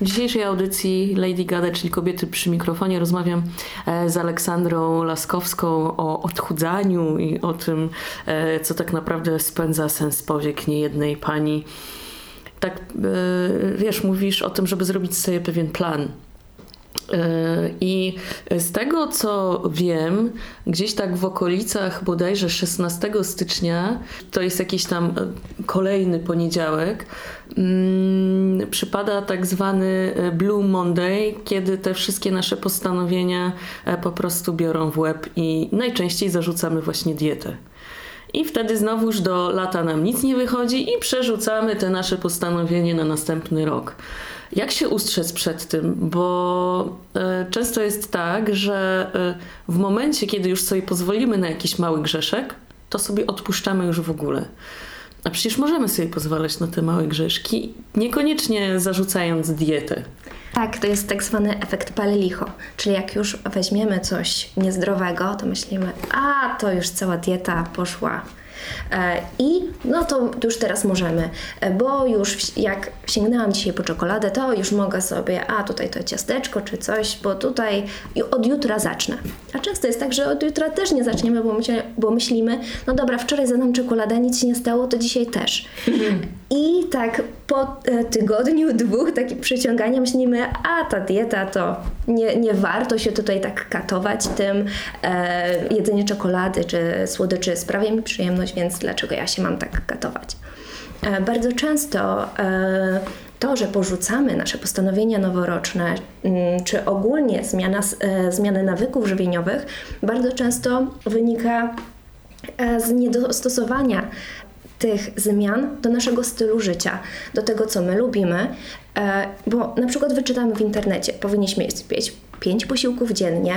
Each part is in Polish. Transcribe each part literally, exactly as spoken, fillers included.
W dzisiejszej audycji Lady Gada, czyli Kobiety przy mikrofonie, rozmawiam z Aleksandrą Laskowską o odchudzaniu i o tym, co tak naprawdę spędza sens powiek niejednej pani. Tak, wiesz, mówisz o tym, żeby zrobić sobie pewien plan. I z tego, co wiem, gdzieś tak w okolicach bodajże szesnastego stycznia, to jest jakiś tam kolejny poniedziałek, hmm, przypada tak zwany Blue Monday, kiedy te wszystkie nasze postanowienia po prostu biorą w łeb i najczęściej zarzucamy właśnie dietę. I wtedy znowuż do lata nam nic nie wychodzi i przerzucamy te nasze postanowienie na następny rok. Jak się ustrzec przed tym? Bo y, często jest tak, że y, w momencie, kiedy już sobie pozwolimy na jakiś mały grzeszek, to sobie odpuszczamy już w ogóle. A przecież możemy sobie pozwalać na te małe grzeszki, niekoniecznie zarzucając dietę. Tak, to jest tak zwany efekt Pale-Licho, czyli jak już weźmiemy coś niezdrowego, to myślimy, a to już cała dieta poszła. I no to już teraz możemy, bo już jak sięgnęłam dzisiaj po czekoladę, to już mogę sobie, a tutaj to ciasteczko czy coś, bo tutaj od jutra zacznę. A często jest tak, że od jutra też nie zaczniemy, bo, myśl, bo myślimy, no dobra, wczoraj zadam czekoladę, nic się nie stało, to dzisiaj też. I tak po tygodniu, dwóch takich przyciągania myślimy, a ta dieta to nie, nie warto się tutaj tak katować tym, e, jedzenie czekolady czy słodyczy sprawia mi przyjemność, więc dlaczego ja się mam tak katować? E, bardzo często e, to, że porzucamy nasze postanowienia noworoczne, m, czy ogólnie zmiana, e, zmiany nawyków żywieniowych, bardzo często wynika e, z niedostosowania tych zmian do naszego stylu życia, do tego, co my lubimy, e, bo na przykład wyczytamy w internecie, powinniśmy jeść pięć posiłków dziennie,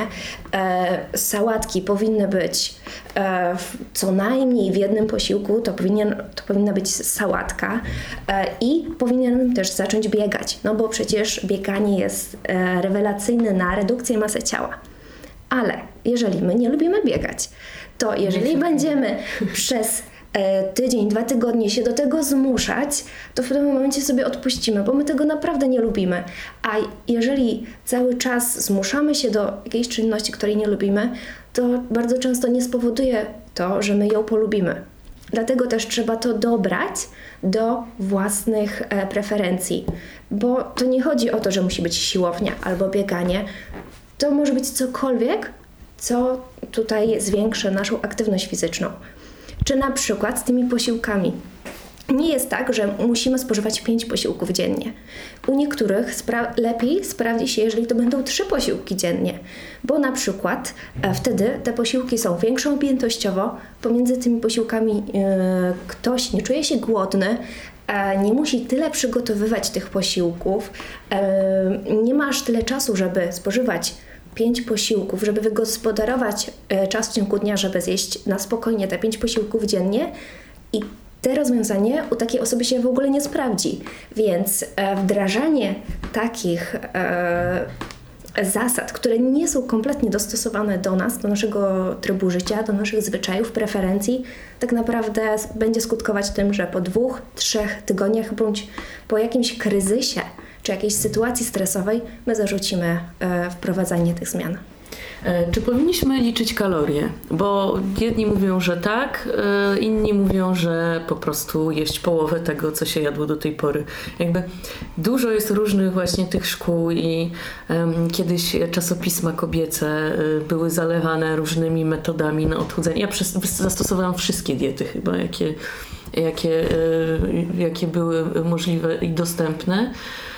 e, sałatki powinny być e, w, co najmniej w jednym posiłku, to, powinien, to powinna być sałatka e, i powinienem też zacząć biegać, no bo przecież bieganie jest e, rewelacyjne na redukcję masy ciała. Ale jeżeli my nie lubimy biegać, to jeżeli będziemy przez tydzień, dwa tygodnie się do tego zmuszać, to w tym momencie sobie odpuścimy, bo my tego naprawdę nie lubimy. A jeżeli cały czas zmuszamy się do jakiejś czynności, której nie lubimy, to bardzo często nie spowoduje to, że my ją polubimy. Dlatego też trzeba to dobrać do własnych e, preferencji, bo to nie chodzi o to, że musi być siłownia albo bieganie. To może być cokolwiek, co tutaj zwiększy naszą aktywność fizyczną. Czy na przykład z tymi posiłkami. Nie jest tak, że musimy spożywać pięć posiłków dziennie. U niektórych spra- lepiej sprawdzi się, jeżeli to będą trzy posiłki dziennie, bo na przykład e, wtedy te posiłki są większą objętościowo. Pomiędzy tymi posiłkami e, ktoś nie czuje się głodny, e, nie musi tyle przygotowywać tych posiłków, e, nie ma aż tyle czasu, żeby spożywać pięć posiłków, żeby wygospodarować e, czas w ciągu dnia, żeby zjeść na spokojnie te pięć posiłków dziennie i te rozwiązanie u takiej osoby się w ogóle nie sprawdzi. Więc e, wdrażanie takich e, zasad, które nie są kompletnie dostosowane do nas, do naszego trybu życia, do naszych zwyczajów, preferencji, tak naprawdę będzie skutkować tym, że po dwóch, trzech tygodniach bądź po jakimś kryzysie czy jakiejś sytuacji stresowej, my zarzucimy e, wprowadzanie tych zmian. E, czy powinniśmy liczyć kalorie? Bo jedni mówią, że tak, e, inni mówią, że po prostu jeść połowę tego, co się jadło do tej pory. Jakby dużo jest różnych właśnie tych szkół i e, kiedyś czasopisma kobiece e, były zalewane różnymi metodami na odchudzanie. Ja przez, zastosowałam wszystkie diety chyba, jakie, jakie, e, jakie były możliwe i dostępne.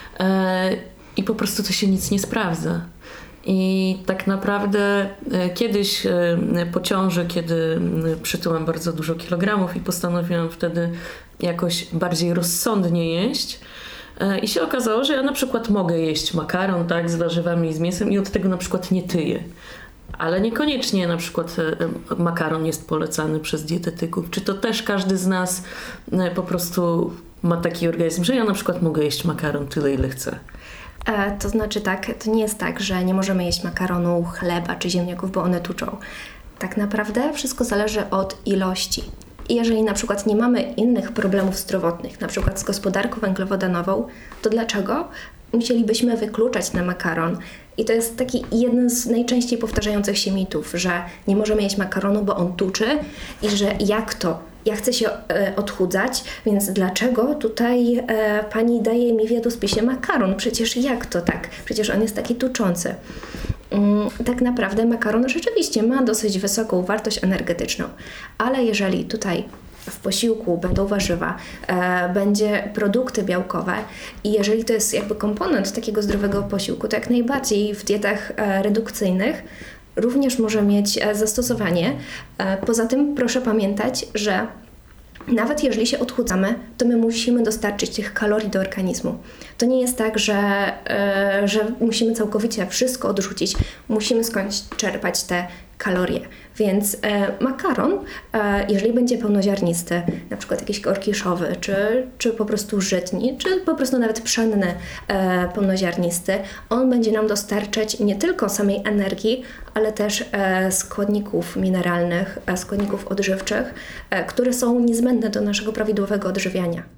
I po prostu to się nic nie sprawdza. I tak naprawdę kiedyś po ciąży, kiedy przytyłam bardzo dużo kilogramów i postanowiłam wtedy jakoś bardziej rozsądnie jeść, i się okazało, że ja na przykład mogę jeść makaron, tak, z warzywami i z mięsem i od tego na przykład nie tyję. Ale niekoniecznie na przykład makaron jest polecany przez dietetyków. Czy to też każdy z nas po prostu ma taki organizm, że ja na przykład mogę jeść makaron tyle, ile chcę? E, to znaczy tak, to nie jest tak, że nie możemy jeść makaronu, chleba czy ziemniaków, bo one tuczą. Tak naprawdę wszystko zależy od ilości. I jeżeli na przykład nie mamy innych problemów zdrowotnych, na przykład z gospodarką węglowodanową, to dlaczego musielibyśmy wykluczać ten makaron? I to jest taki jeden z najczęściej powtarzających się mitów, że nie możemy jeść makaronu, bo on tuczy i że jak to? Ja chcę się e, odchudzać, więc dlaczego tutaj e, pani daje mi w jadłospisie makaron? Przecież jak to tak? Przecież on jest taki tuczący. Mm, tak naprawdę makaron rzeczywiście ma dosyć wysoką wartość energetyczną, ale jeżeli tutaj w posiłku będą warzywa, e, będzie produkty białkowe i jeżeli to jest jakby komponent takiego zdrowego posiłku, to jak najbardziej w dietach e, redukcyjnych również może mieć e, zastosowanie. E, poza tym proszę pamiętać, że nawet jeżeli się odchudzamy, to my musimy dostarczyć tych kalorii do organizmu. To nie jest tak, że, e, że musimy całkowicie wszystko odrzucić. Musimy skądś czerpać te kalorie. Więc e, makaron, e, jeżeli będzie pełnoziarnisty, na przykład jakiś orkiszowy, czy, czy po prostu żytni, czy po prostu nawet pszenny e, pełnoziarnisty, on będzie nam dostarczać nie tylko samej energii, ale też e, składników mineralnych, e, składników odżywczych, e, które są niezbędne do naszego prawidłowego odżywiania.